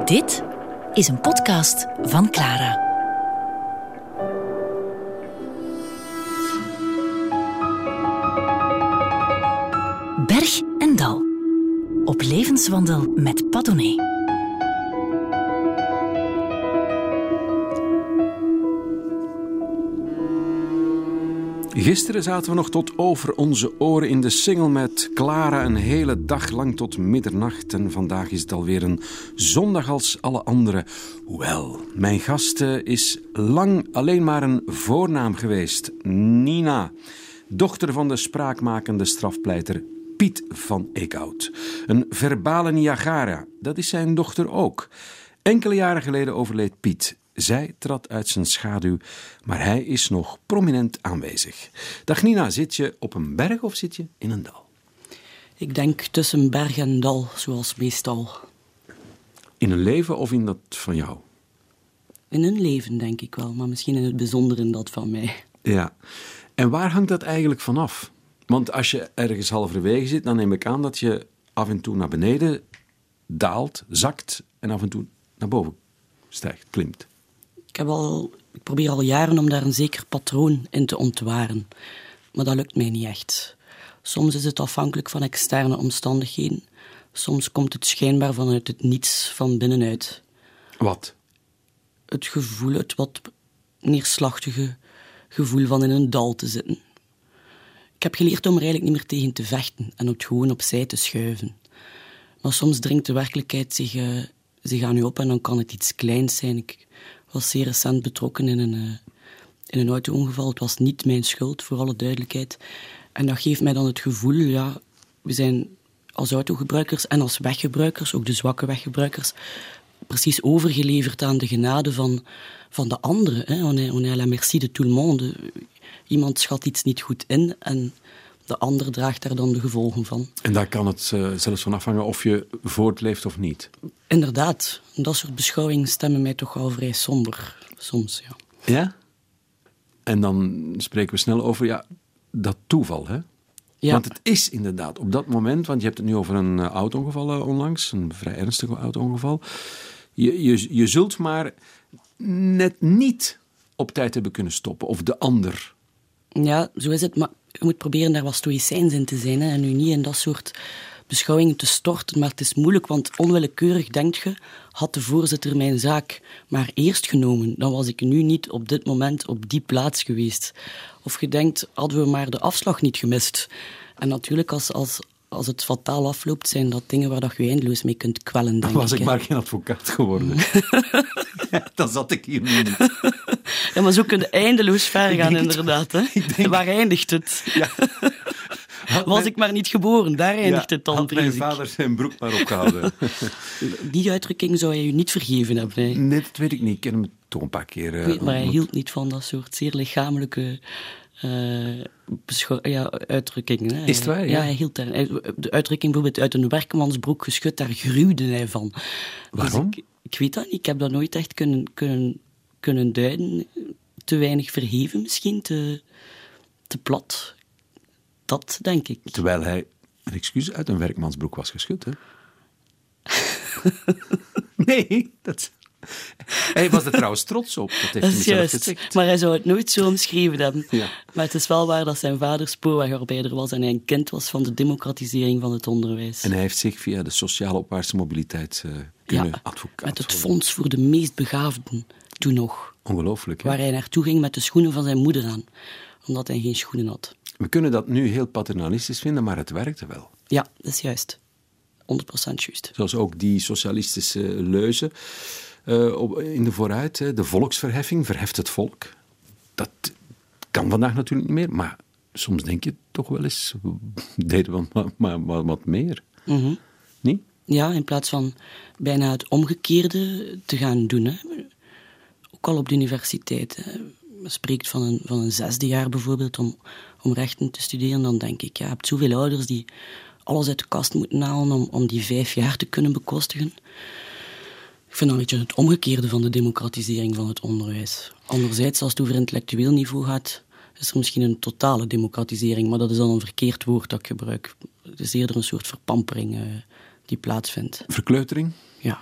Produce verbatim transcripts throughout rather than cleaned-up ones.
Dit is een podcast van Clara. Berg en dal. Op levenswandel met Padone. Gisteren zaten we nog tot over onze oren in de Singel met Clara een hele dag lang tot middernacht. En vandaag is het alweer een zondag als alle andere. Hoewel, mijn gast is lang alleen maar een voornaam geweest. Nina, dochter van de spraakmakende strafpleiter Piet van Eekhout. Een verbale Niagara, dat is zijn dochter ook. Enkele jaren geleden overleed Piet. Zij trad uit zijn schaduw, maar hij is nog prominent aanwezig. Dag Nina, zit je op een berg of zit je in een dal? Ik denk tussen berg en dal, zoals meestal. In een leven of in dat van jou? In een leven, denk ik wel, maar misschien in het bijzonder in dat van mij. Ja. En waar hangt dat eigenlijk vanaf? Want als je ergens halverwege zit, dan neem ik aan dat je af en toe naar beneden daalt, zakt en af en toe naar boven stijgt, klimt. Ik, heb al, ik probeer al jaren om daar een zeker patroon in te ontwaren. Maar dat lukt mij niet echt. Soms is het afhankelijk van externe omstandigheden. Soms komt het schijnbaar vanuit het niets van binnenuit. Wat? Het gevoel, het wat neerslachtige gevoel van in een dal te zitten. Ik heb geleerd om er eigenlijk niet meer tegen te vechten en het gewoon opzij te schuiven. Maar soms dringt de werkelijkheid zich, uh, zich aan u op en dan kan het iets kleins zijn. Ik was zeer recent betrokken in een, uh, in een auto-ongeval. Het was niet mijn schuld, voor alle duidelijkheid. En dat geeft mij dan het gevoel, ja, we zijn als autogebruikers en als weggebruikers, ook de zwakke weggebruikers, precies overgeleverd aan de genade van, van de anderen. Hè. On est, on est à la merci de tout le monde. Iemand schat iets niet goed in en de ander draagt daar dan de gevolgen van. En daar kan het uh, zelfs van afhangen of je voortleeft of niet? Inderdaad. Dat soort beschouwingen stemmen mij toch wel vrij somber. Soms, ja. Ja? En dan spreken we snel over ja, dat toeval, hè? Ja. Want het is inderdaad op dat moment, want je hebt het nu over een uh, auto-ongeval uh, onlangs, een vrij ernstig auto-ongeval. Je, je, je zult maar net niet op tijd hebben kunnen stoppen, of de ander. Ja, zo is het, maar je moet proberen daar wat stoïcijns in te zijn, hè, en nu niet in dat soort beschouwingen te storten. Maar het is moeilijk, want onwillekeurig denkt je, had de voorzitter mijn zaak maar eerst genomen, dan was ik nu niet op dit moment op die plaats geweest. Of je denkt, hadden we maar de afslag niet gemist. En natuurlijk, als, als, als het fataal afloopt, zijn dat dingen waar dat je eindeloos mee kunt kwellen, denk was ik. ik maar geen advocaat geworden. Ja, dan zat ik hier nu niet. Ja, maar zo kun je eindeloos ver gaan, inderdaad. Hè? Denk... Waar eindigt het? Ja. Was mijn... ik maar niet geboren, daar eindigt ja, het dan, had mijn vrees ik. vader zijn broek maar opgehouden. Die uitdrukking zou je niet vergeven hebben. Hè? Nee, dat weet ik niet. Ik ken hem toch een paar keer... Uh, ik weet, maar hij hield niet van dat soort zeer lichamelijke uh, beschou- ja, uitdrukkingen. Hè? Is het waar? Ja, ja hij hield daar... De uitdrukking bijvoorbeeld uit een werkmansbroek geschud, daar gruwde hij van. Waarom? Dus ik, ik weet dat niet. Ik heb dat nooit echt kunnen, kunnen, kunnen duiden. Te weinig verheven misschien, te, te plat. Dat denk ik. Terwijl hij, een excuus, uit een werkmansbroek was geschud, hè? Nee, dat... Hij was er trouwens trots op. Dat heeft dat hij is mezelf juist, gezegd. maar hij zou het nooit zo omschreven hebben. Ja. Maar het is wel waar dat zijn vader spoorwegarbeider was en hij een kind was van de democratisering van het onderwijs. En hij heeft zich via de sociale opwaartse mobiliteit uh, kunnen ja, advocaat met het worden. fonds voor de meest begaafden toen nog. Ongelooflijk, hè? Waar hij naartoe ging met de schoenen van zijn moeder aan, omdat hij geen schoenen had. We kunnen dat nu heel paternalistisch vinden, maar het werkte wel. Ja, dat is juist. honderd procent juist. Zoals ook die socialistische leuze uh, op, in de vooruit, hè, de volksverheffing, verheft het volk. Dat kan vandaag natuurlijk niet meer, maar soms denk je toch wel eens, deden we maar, maar, maar wat meer. Mm-hmm. Niet? Ja, in plaats van bijna het omgekeerde te gaan doen. Hè. Ook al op de universiteit. Hè. Men spreekt van een, van een zesde jaar bijvoorbeeld om, om rechten te studeren. Dan denk ik, ja, je hebt zoveel ouders die alles uit de kast moeten halen om, om die vijf jaar te kunnen bekostigen. Ik vind dat een beetje het omgekeerde van de democratisering van het onderwijs. Anderzijds, als het over intellectueel niveau gaat, is er misschien een totale democratisering, maar dat is dan een verkeerd woord dat ik gebruik. Het is eerder een soort verpampering uh, die plaatsvindt. Verkleutering? Ja,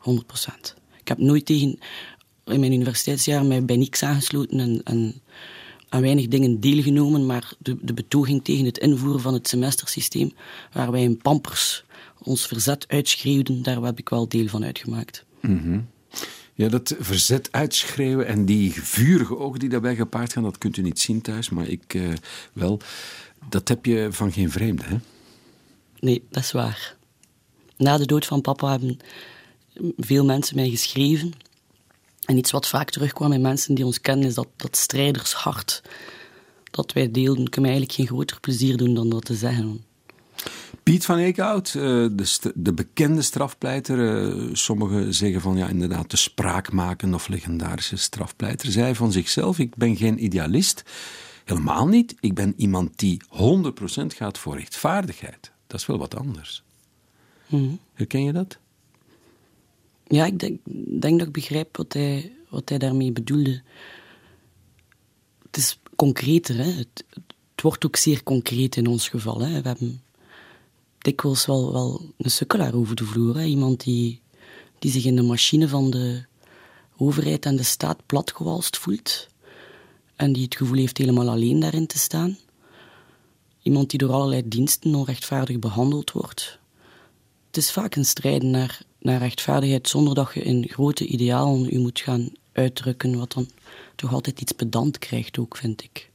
honderd procent. Ik heb nooit tegen, in mijn universiteitsjaar mij bij niks aangesloten en, en aan weinig dingen deelgenomen, maar de, de betoging tegen het invoeren van het semestersysteem, waar wij in Pampers ons verzet uitschreeuwden, daar heb ik wel deel van uitgemaakt. Mm-hmm. Ja, dat verzet uitschreeuwen en die vurige ogen die daarbij gepaard gaan, dat kunt u niet zien thuis, maar ik uh, wel. Dat heb je van geen vreemde, hè? Nee, dat is waar. Na de dood van papa hebben veel mensen mij geschreven. En iets wat vaak terugkwam in mensen die ons kennen, is dat, dat strijdershart dat wij deelden, kan mij eigenlijk geen groter plezier doen dan dat te zeggen. Piet van Eekhout, de, st- de bekende strafpleiter. Sommigen zeggen van ja, inderdaad, de spraakmakende of legendarische strafpleiter. Zei van zichzelf, ik ben geen idealist. Helemaal niet. Ik ben iemand die honderd procent gaat voor rechtvaardigheid. Dat is wel wat anders. Mm-hmm. Herken je dat? Ja, ik denk, denk dat ik begrijp wat hij, wat hij daarmee bedoelde. Het is concreter, hè. Het, het wordt ook zeer concreet in ons geval, hè. We hebben dikwijls wel, wel een sukkelaar over de vloer. Hè. Iemand die, die zich in de machine van de overheid en de staat platgewalst voelt. En die het gevoel heeft helemaal alleen daarin te staan. Iemand die door allerlei diensten onrechtvaardig behandeld wordt. Het is vaak een strijden naar, naar rechtvaardigheid zonder dat je in grote idealen je moet gaan uitdrukken, wat dan toch altijd iets pedant krijgt ook, vind ik.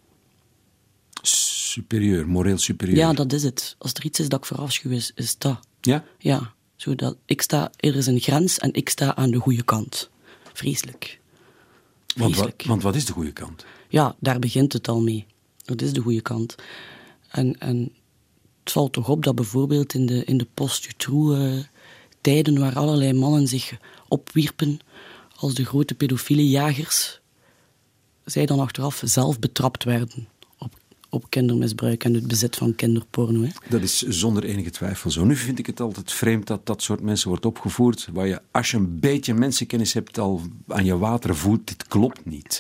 Superieur, moreel superieur. Ja, dat is het. Als er iets is dat ik verafschuw, is, is dat. Ja? Ja, zodat ik sta, er is een grens en ik sta aan de goede kant. Vreselijk. Want Vreselijk. wat, want wat is de goede kant? Ja, daar begint het al mee. Dat is de goede kant. En, en het valt toch op dat bijvoorbeeld in de, in de post-Dutroux tijden waar allerlei mannen zich opwierpen als de grote pedofiele jagers, zij dan achteraf zelf betrapt werden op, op kindermisbruik en het bezit van kinderporno. Hè. Dat is zonder enige twijfel zo. Nu vind ik het altijd vreemd dat dat soort mensen wordt opgevoerd, waar je, als je een beetje mensenkennis hebt, al aan je water voelt, dit klopt niet.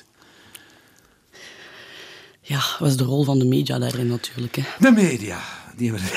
Ja, wat is de rol van de media daarin natuurlijk? Hè? De media. Die hebben...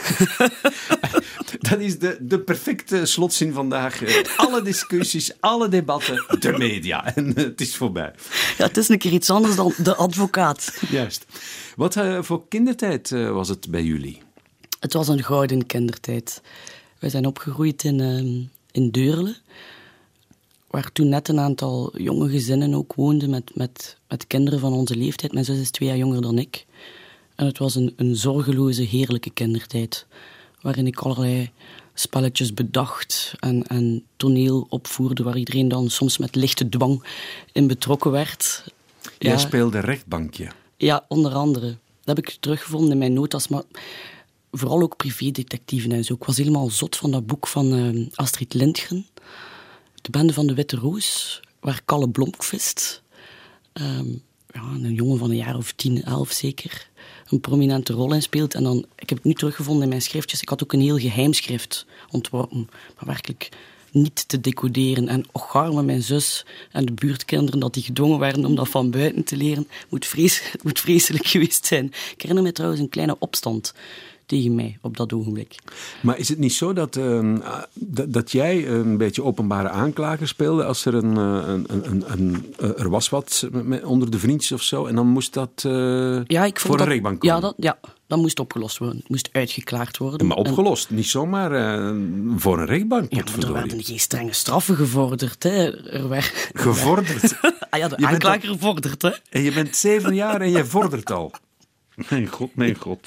Dat is de, de perfecte slotzin vandaag. Alle discussies, alle debatten, de media. En het is voorbij. Ja, het is een keer iets anders dan de advocaat. Juist. Wat uh, voor kindertijd uh, was het bij jullie? Het was een gouden kindertijd. Wij zijn opgegroeid in, uh, in Deurle, waar toen net een aantal jonge gezinnen ook woonden met, met, met kinderen van onze leeftijd. Mijn zus is twee jaar jonger dan ik. En het was een, een zorgeloze, heerlijke kindertijd, waarin ik allerlei spelletjes bedacht en, en toneel opvoerde, waar iedereen dan soms met lichte dwang in betrokken werd. Jij ja, speelde rechtbankje. Ja, onder andere. Dat heb ik teruggevonden in mijn notas, maar vooral ook privédetectieven en zo. Ik was helemaal zot van dat boek van uh, Astrid Lindgren, De Bende van de Witte Roos, waar Kalle Blomqvist, um, ja, een jongen van een jaar of tien, elf zeker, een prominente rol in speelt. En dan, ik heb het nu teruggevonden in mijn schriftjes. Ik had ook een heel geheimschrift ontworpen, maar werkelijk niet te decoderen. En och, arme mijn zus en de buurtkinderen, dat die gedwongen werden om dat van buiten te leren, moet, vrees, moet vreselijk geweest zijn. Ik herinner me trouwens een kleine opstand tegen mij op dat ogenblik. Maar is het niet zo dat, uh, dat, dat jij een beetje openbare aanklager speelde als er een, een, een, een, een er was wat met, onder de vriendjes of zo en dan moest dat uh, ja, ik voor dat, een rechtbank komen? Ja dat, ja, dat moest opgelost worden. Het moest uitgeklaard worden. Maar opgelost, en, niet zomaar uh, voor een rechtbank. Ja, maar er werden geen strenge straffen gevorderd. Hè. Er werd, gevorderd? ah ja, de je aanklager al, vordert. Hè. En je bent zeven jaar en je vordert al. Mijn god, mijn god.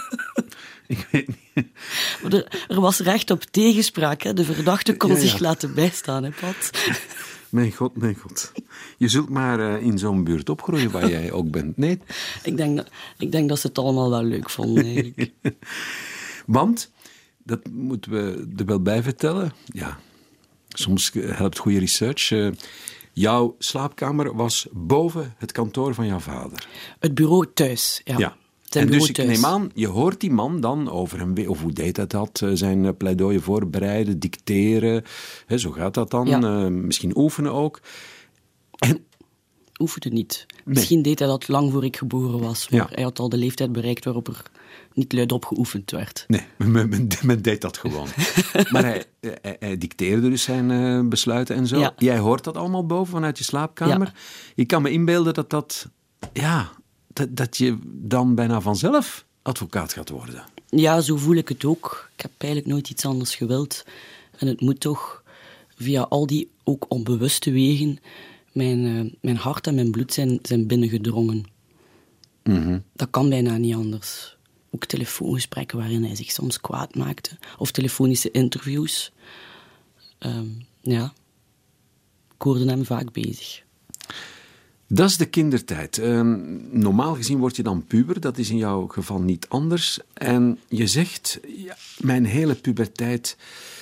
Ik weet niet. Er, er was recht op tegenspraak. Hè. De verdachte kon ja, ja. zich laten bijstaan, hè, Pat. Mijn god, mijn god. Je zult maar uh, in zo'n buurt opgroeien waar jij ook bent. Nee? Ik denk dat, ik denk dat ze het allemaal wel leuk vonden, eigenlijk. Want, dat moeten we er wel bij vertellen. Ja, soms helpt goede research. Uh, jouw slaapkamer was boven het kantoor van jouw vader. Het bureau thuis, ja. Ja. En dus ik neem aan, je hoort die man dan over een of hoe deed hij dat, zijn pleidooien voorbereiden, dicteren, hè, zo gaat dat dan, ja. uh, misschien oefenen ook. En oefende niet. Nee. Misschien deed hij dat lang voor ik geboren was, maar Ja. hij had al de leeftijd bereikt waarop er niet luid op geoefend werd. Nee, men, men, men deed dat gewoon. Maar hij, hij, hij dicteerde dus zijn uh, besluiten en zo. Ja. Jij hoort dat allemaal boven vanuit je slaapkamer. Ja. Je kan me inbeelden dat dat... Ja, dat, dat je dan bijna vanzelf advocaat gaat worden. Ja, zo voel ik het ook. Ik heb eigenlijk nooit iets anders gewild. En het moet toch via al die ook onbewuste wegen... Mijn, uh, mijn hart en mijn bloed zijn, zijn binnengedrongen. Mm-hmm. Dat kan bijna niet anders. Ook telefoongesprekken waarin hij zich soms kwaad maakte. Of telefonische interviews. Um, ja, ik hoorde hem vaak bezig. Dat is de kindertijd. Uh, normaal gezien word je dan puber. Dat is in jouw geval niet anders. En je zegt, ja, mijn hele puberteit...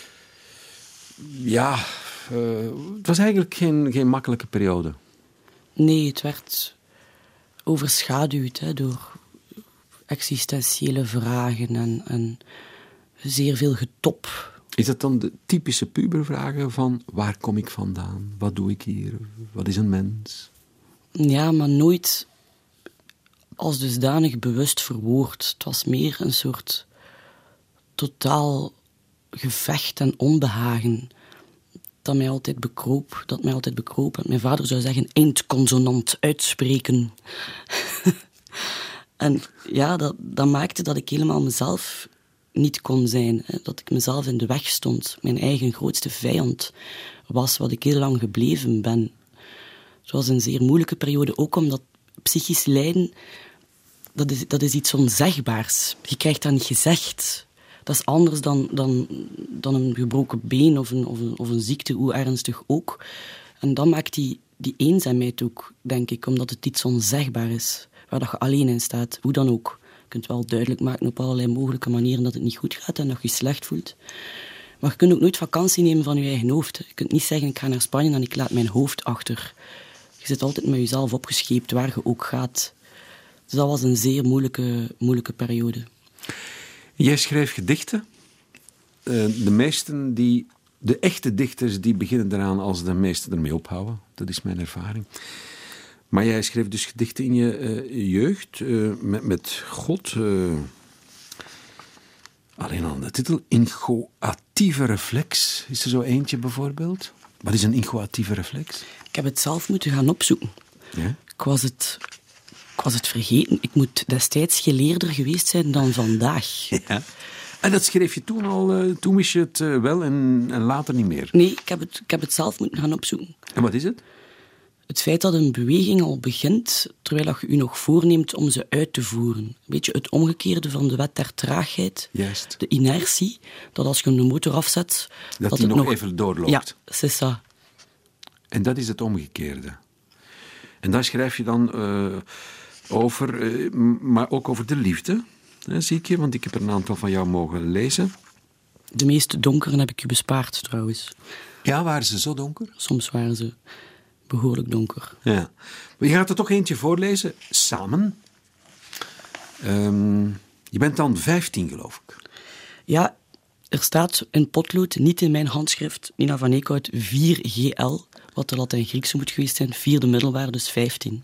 Ja, uh, het was eigenlijk geen, geen makkelijke periode. Nee, het werd overschaduwd hè, door existentiële vragen en, en zeer veel getop. Is dat dan de typische pubervragen van waar kom ik vandaan? Wat doe ik hier? Wat is een mens? Ja, maar nooit als dusdanig bewust verwoord. Het was meer een soort totaal gevecht en onbehagen dat mij altijd bekroop. Dat mij altijd bekroop. En mijn vader zou zeggen, eindconsonant uitspreken. En ja, dat, dat maakte dat ik helemaal mezelf niet kon zijn. Hè. Dat ik mezelf in de weg stond. Mijn eigen grootste vijand was wat ik heel lang gebleven ben. Het was een zeer moeilijke periode, ook omdat psychisch lijden, dat is, dat is iets onzegbaars. Je krijgt dat niet gezegd. Dat is anders dan, dan, dan een gebroken been of een, of, een, of een ziekte, hoe ernstig ook. En dat maakt die, die eenzaamheid ook, denk ik, omdat het iets onzegbaar is. Waar dat je alleen in staat, hoe dan ook. Je kunt wel duidelijk maken op allerlei mogelijke manieren dat het niet goed gaat en dat je je slecht voelt. Maar je kunt ook nooit vakantie nemen van je eigen hoofd. Je kunt niet zeggen, ik ga naar Spanje en ik laat mijn hoofd achter. Je zit altijd met jezelf opgescheept, waar je ook gaat. Dus dat was een zeer moeilijke, moeilijke periode. Jij schreef gedichten. Uh, de meesten die... De echte dichters die beginnen eraan als de meesten ermee ophouden. Dat is mijn ervaring. Maar jij schreef dus gedichten in je uh, jeugd uh, met, met God. Uh, alleen al de titel. Inchoatieve reflex. Is er zo eentje bijvoorbeeld? Wat is een inchoatieve reflex? Ik heb het zelf moeten gaan opzoeken. Ja? Ik was het, ik was het vergeten. Ik moet destijds geleerder geweest zijn dan vandaag. Ja. En dat schreef je toen al, uh, toen wist je het uh, wel en, en later niet meer? Nee, ik heb, het, ik heb het zelf moeten gaan opzoeken. En wat is het? Het feit dat een beweging al begint, terwijl je je nog voorneemt om ze uit te voeren. Weet je, het omgekeerde van de wet der traagheid. Juist. De inertie, dat als je een motor afzet... Dat, dat die het nog, nog even doorloopt. Ja, c'est ça. En dat is het omgekeerde. En daar schrijf je dan uh, over, uh, maar ook over de liefde, hè, zie ik je, want ik heb er een aantal van jou mogen lezen. De meest donkere heb ik u bespaard, trouwens. Ja, waren ze zo donker? Soms waren ze behoorlijk donker. Ja. Maar je gaat er toch eentje voorlezen, samen. Um, je bent dan vijftien, geloof ik. Ja, er staat in potlood, niet in mijn handschrift, Nina van Eekhout, vier G L, wat de Latijn-Griekse moet geweest zijn, vierde middelbaar, dus vijftien.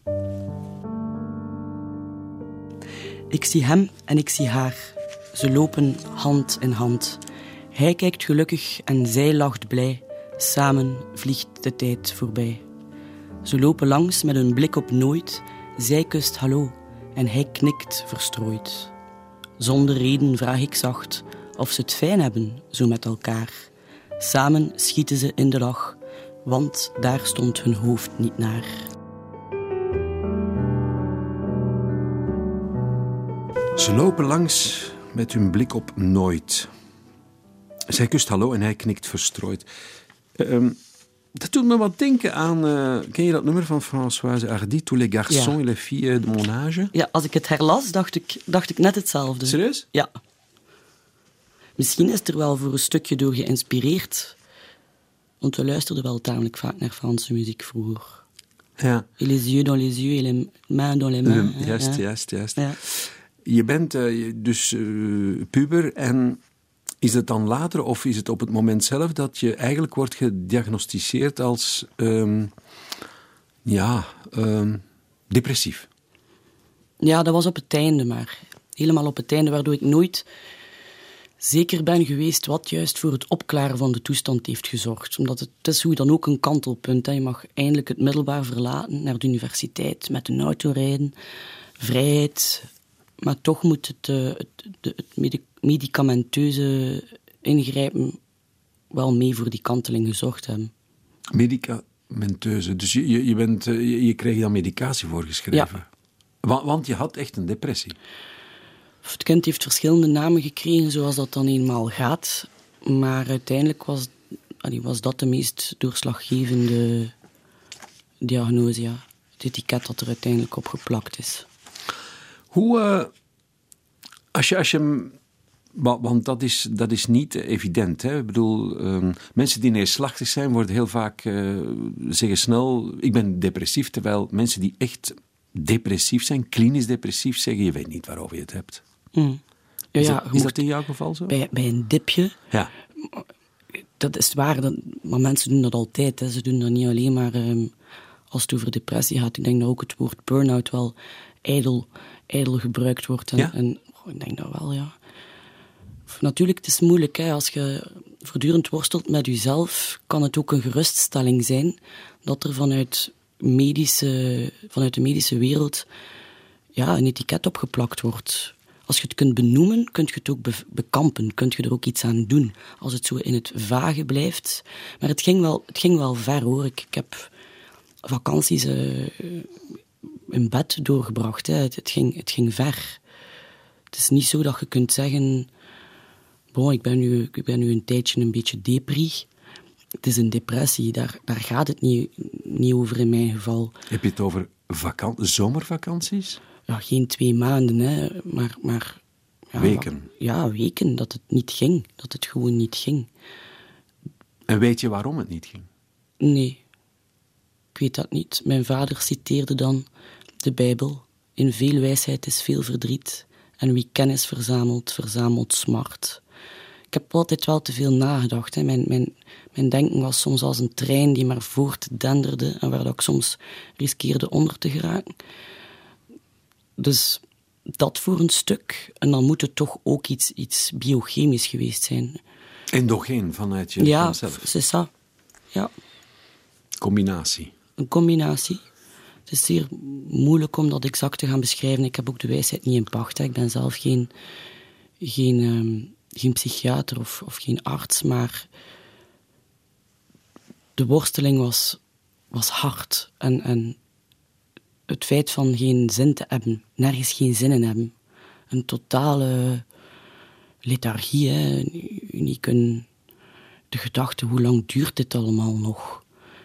Ik zie hem en ik zie haar. Ze lopen hand in hand. Hij kijkt gelukkig en zij lacht blij. Samen vliegt de tijd voorbij. Ze lopen langs met een blik op nooit. Zij kust hallo en hij knikt verstrooid. Zonder reden vraag ik zacht of ze het fijn hebben, zo met elkaar. Samen schieten ze in de lach, want daar stond hun hoofd niet naar. Ze lopen langs met hun blik op nooit. Zij kust hallo en hij knikt verstrooid. Uh, dat doet me wat denken aan... Uh, ken je dat nummer van Françoise Hardy? Tous les garçons Ja. et les filles de mon âge? Ja, als ik het herlas, dacht ik, dacht ik net hetzelfde. Serieus? Ja. Misschien is het er wel voor een stukje door geïnspireerd. Want we luisterden wel tamelijk vaak naar Franse muziek vroeger. Ja. Et les yeux dans les yeux et les mains dans les mains. Uh, juist, hè? juist, juist. Ja. Je bent uh, dus uh, puber en is het dan later of is het op het moment zelf dat je eigenlijk wordt gediagnosticeerd als um, Ja, uh, depressief. Ja, dat was op het einde, maar helemaal op het einde, waardoor ik nooit zeker ben geweest wat juist voor het opklaren van de toestand heeft gezorgd. Omdat het, het is hoe dan ook een kantelpunt. Hè. Je mag eindelijk het middelbaar verlaten, naar de universiteit, met een auto rijden, vrijheid. Maar toch moet het, uh, het, de, het medicamenteuze ingrijpen wel mee voor die kanteling gezorgd hebben. Medicamenteuse, dus je, je, je, bent, je, je kreeg dan medicatie voorgeschreven? Ja. Want, want je had echt een depressie? Het kind heeft verschillende namen gekregen, zoals dat dan eenmaal gaat. Maar uiteindelijk was, allee, was dat de meest doorslaggevende diagnose, ja. Het etiket dat er uiteindelijk op geplakt is. Hoe, uh, als je, als je, want dat is, dat is niet evident, hè? Ik bedoel, uh, mensen die neerslachtig zijn, worden heel vaak, uh, zeggen snel, ik ben depressief, terwijl mensen die echt depressief zijn, klinisch depressief, zeggen, je weet niet waarover je het hebt. Mm. Ja, is ja, dat, is dat in jouw geval zo? Bij, bij een dipje, ja. Dat is waar, dat, maar mensen doen dat altijd. Hè. Ze doen dat niet alleen maar um, als het over depressie gaat. Ik denk dat ook het woord burn-out wel ijdel, ijdel gebruikt wordt. En, ja? en oh, ik denk dat wel, ja. Natuurlijk, het is moeilijk. Hè. Als je voortdurend worstelt met jezelf, kan het ook een geruststelling zijn dat er vanuit, medische, vanuit de medische wereld ja, een etiket opgeplakt wordt. Als je het kunt benoemen, kun je het ook be- bekampen. Kun je er ook iets aan doen. Als het zo in het vage blijft. Maar het ging wel, het ging wel ver, hoor. Ik, ik heb vakanties uh, in bed doorgebracht. Hè. Het, het, ging, het ging ver. Het is niet zo dat je kunt zeggen... Bon, ik ben nu, ik ben nu een tijdje een beetje depri. Het is een depressie. Daar, daar gaat het niet, niet over in mijn geval. Heb je het over vakan- zomervakanties? Ja, geen twee maanden, hè, maar... maar ja, weken? Ja, weken, dat het niet ging. Dat het gewoon niet ging. En weet je waarom het niet ging? Nee, ik weet dat niet. Mijn vader citeerde dan de Bijbel. In veel wijsheid is veel verdriet. En wie kennis verzamelt, verzamelt smart. Ik heb altijd wel te veel nagedacht. Hè. Mijn, mijn, mijn denken was soms als een trein die maar voortdenderde en waar dat ik soms riskeerde onder te geraken. Dus dat voor een stuk. En dan moet het toch ook iets, iets biochemisch geweest zijn. Endogeen vanuit je ja, zelf? Ja, c'est ça. Ja. Combinatie? Een combinatie. Het is zeer moeilijk om dat exact te gaan beschrijven. Ik heb ook de wijsheid niet in pacht. Hè. Ik ben zelf geen, geen, um, geen psychiater of, of geen arts, maar de worsteling was, was hard. En... en het feit van geen zin te hebben, nergens geen zin in hebben. Een totale lethargie, hè. Uniek een, de gedachte, hoe lang duurt dit allemaal nog?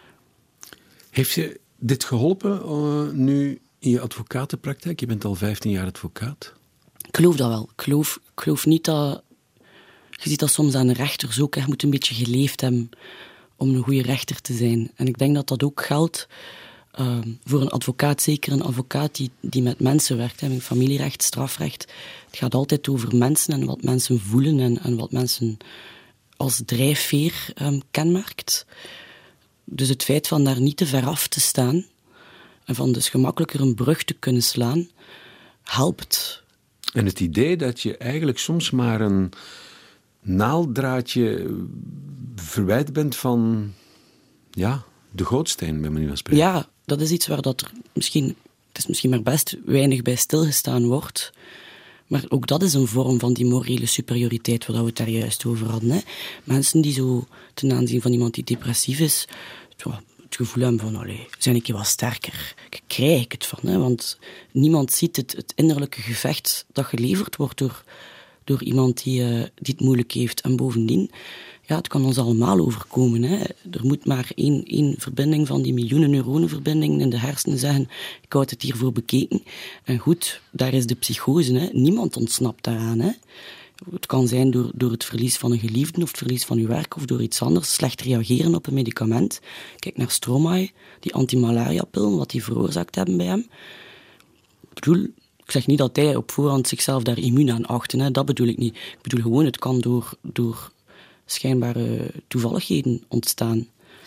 Heeft je dit geholpen uh, nu in je advocatenpraktijk? Je bent al vijftien jaar advocaat. Ik geloof dat wel. Ik geloof, ik geloof niet dat... Je ziet dat soms aan de rechters ook. Hè. Je moet een beetje geleefd hebben om een goede rechter te zijn. En ik denk dat dat ook geldt... Uh, voor een advocaat, zeker een advocaat die, die met mensen werkt, hè, familierecht, strafrecht. Het gaat altijd over mensen en wat mensen voelen en, en wat mensen als drijfveer um, kenmerkt. Dus het feit van daar niet te ver af te staan en van dus gemakkelijker een brug te kunnen slaan, helpt. En het idee dat je eigenlijk soms maar een naalddraadje verwijt bent van... ja, de gootsteen, bij manier van spreken. Ja, dat is iets waar dat er misschien, het is misschien maar best weinig bij stilgestaan wordt. Maar ook dat is een vorm van die morele superioriteit, waar we het daar juist over hadden. Hè. Mensen die zo ten aanzien van iemand die depressief is, het gevoel hebben van, allee, zijn ik wat sterker? Krijg ik het van, hè? Want niemand ziet het, het innerlijke gevecht dat geleverd wordt door, door iemand die, uh, die het moeilijk heeft. En bovendien, ja, het kan ons allemaal overkomen. Hè. Er moet maar één, één verbinding van die miljoenen neuronenverbindingen in de hersenen zeggen, ik houd het hiervoor bekeken. En goed, daar is de psychose. Hè. Niemand ontsnapt daaraan. Hè. Het kan zijn door, door het verlies van een geliefde of het verlies van uw werk of door iets anders, slecht reageren op een medicament. Kijk naar Stromae, die antimalariapillen, wat die veroorzaakt hebben bij hem. Ik bedoel, ik zeg niet dat hij op voorhand zichzelf daar immuun aan achtte, hè. Dat bedoel ik niet. Ik bedoel gewoon, het kan door, door schijnbare toevalligheden ontstaan.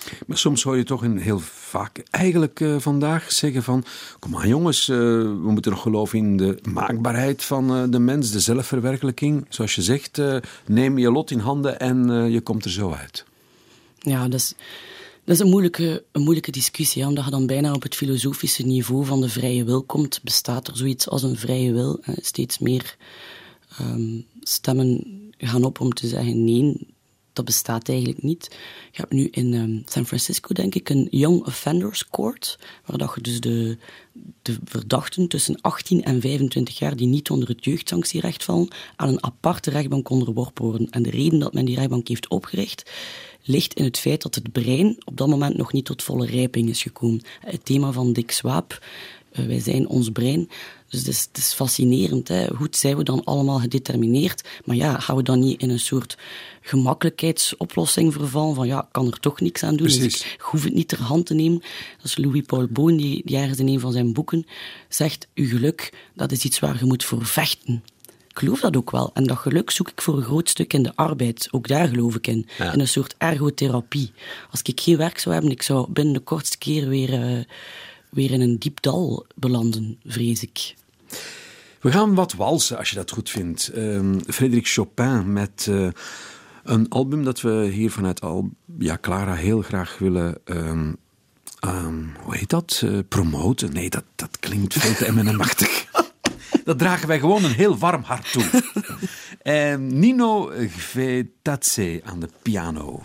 Maar soms hoor je toch een heel vaak eigenlijk uh, vandaag zeggen van... Kom aan jongens, uh, we moeten nog geloven in de maakbaarheid van uh, de mens, de zelfverwerkelijking. Zoals je zegt, uh, neem je lot in handen en uh, je komt er zo uit. Ja, dat is, dat is een, moeilijke, een moeilijke discussie. Hè, omdat je dan bijna op het filosofische niveau van de vrije wil komt. Bestaat er zoiets als een vrije wil? Hè? Steeds meer um, stemmen gaan op om te zeggen nee... Dat bestaat eigenlijk niet. Je hebt nu in um, San Francisco, denk ik, een Young Offenders Court, waar dat je dus de, de verdachten tussen achttien en vijfentwintig jaar die niet onder het jeugdsanctierecht vallen, aan een aparte rechtbank onderworpen worden. En de reden dat men die rechtbank heeft opgericht, ligt in het feit dat het brein op dat moment nog niet tot volle rijping is gekomen. Het thema van Dick Swaap, uh, wij zijn ons brein... Dus het is, het is fascinerend. Hè. Goed, zijn we dan allemaal gedetermineerd? Maar ja, gaan we dan niet in een soort gemakkelijkheidsoplossing vervallen? Van ja, ik kan er toch niks aan doen, Precies. dus ik hoef het niet ter hand te nemen. Dat is Louis Paul Boon, die, die ergens in een van zijn boeken zegt, uw geluk, dat is iets waar je moet voor vechten. Ik geloof dat ook wel. En dat geluk zoek ik voor een groot stuk in de arbeid. Ook daar geloof ik in. Ja. In een soort ergotherapie. Als ik geen werk zou hebben, ik zou binnen de kortste keer weer... Uh, weer in een diep dal belanden, vrees ik. We gaan wat walsen, als je dat goed vindt. Uh, Frédéric Chopin met uh, een album dat we hier vanuit Al- ja, Clara heel graag willen... Uh, um, hoe heet dat? Uh, promoten? Nee, dat, dat klinkt veel te M en M-achtig. Dat dragen wij gewoon een heel warm hart toe. uh, Nino Gvetazze aan de piano.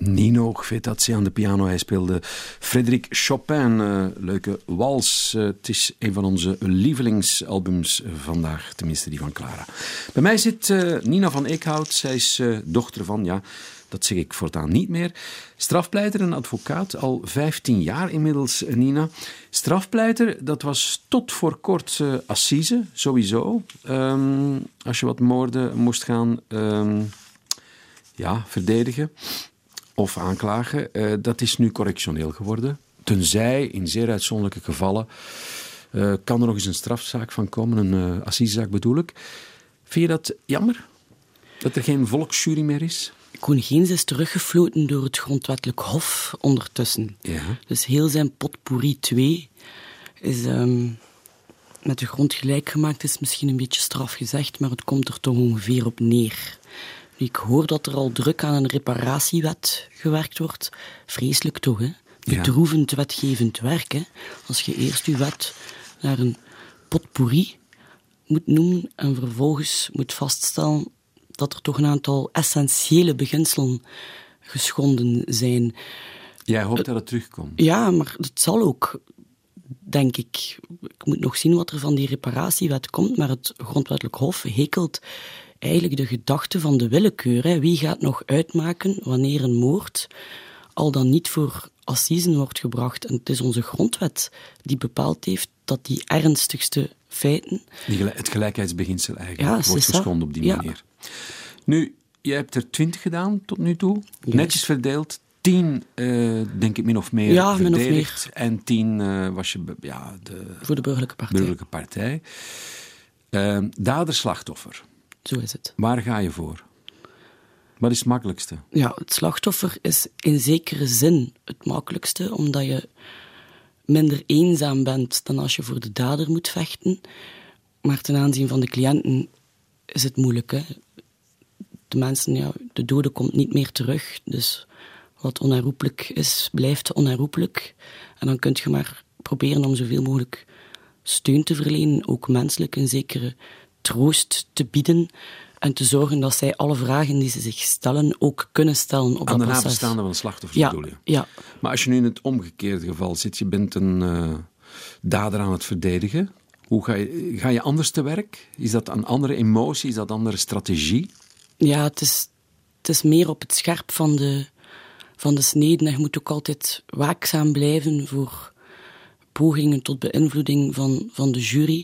Nino Gvetazzi aan de piano. Hij speelde Frédéric Chopin. Uh, leuke wals. Uh, het is een van onze lievelingsalbums vandaag. Tenminste die van Clara. Bij mij zit uh, Nina van Eekhout. Zij is uh, dochter van, ja, dat zeg ik voortaan niet meer, strafpleiter en advocaat. Al vijftien jaar inmiddels, Nina. Strafpleiter, dat was tot voor kort uh, assise, sowieso. Um, als je wat moorden moest gaan um, ja, verdedigen of aanklagen. Uh, dat is nu correctioneel geworden. Tenzij, in zeer uitzonderlijke gevallen, uh, kan er nog eens een strafzaak van komen. Een uh, assisezaak bedoel ik. Vind je dat jammer? Dat er geen volksjury meer is? Koen Geens is teruggefloten door het Grondwettelijk Hof ondertussen. Ja. Dus heel zijn potpourri twee is um, met de grond gelijk gemaakt. Is misschien een beetje straf gezegd, maar het komt er toch ongeveer op neer. Nu, ik hoor dat er al druk aan een reparatiewet gewerkt wordt. Vreselijk toch, hè? Bedroevend wetgevend werk, hè? Als je eerst je wet naar een potpourri moet noemen en vervolgens moet vaststellen dat er toch een aantal essentiële beginselen geschonden zijn. Jij hoopt dat het terugkomt? Ja, maar het zal ook, denk ik. Ik moet nog zien wat er van die reparatiewet komt, maar het Grondwettelijk Hof hekelt eigenlijk de gedachte van de willekeur. Hè. Wie gaat nog uitmaken wanneer een moord al dan niet voor assisen wordt gebracht? En het is onze grondwet die bepaald heeft dat die ernstigste feiten... Die, het gelijkheidsbeginsel eigenlijk ja, wordt geschonden op die ja. manier. Nu, jij hebt er twintig gedaan tot nu toe. Yes. Netjes verdeeld. Tien, uh, denk ik, min of meer ja, verdedigd. Min of meer. En tien uh, was je ja, de voor de burgerlijke partij. Burgerlijke partij. Uh, dader-slachtoffer. Zo is het. Waar ga je voor? Wat is het makkelijkste? Ja, het slachtoffer is in zekere zin het makkelijkste, omdat je minder eenzaam bent dan als je voor de dader moet vechten. Maar ten aanzien van de cliënten is het moeilijk, hè. De mensen, ja, de dode komt niet meer terug, dus wat onherroepelijk is, blijft onherroepelijk. En dan kun je maar proberen om zoveel mogelijk steun te verlenen, ook menselijk een zekere troost te bieden en te zorgen dat zij alle vragen die ze zich stellen ook kunnen stellen op aan dat de proces. nabestaanden van een slachtoffer, ja, bedoel je? Ja. Maar als je nu in het omgekeerde geval zit, je bent een uh, dader aan het verdedigen, hoe ga je, ga je anders te werk? Is dat een andere emotie? Is dat een andere strategie? Ja, het is, het is meer op het scherp van de, van de snede. En je moet ook altijd waakzaam blijven voor pogingen tot beïnvloeding van, van de jury.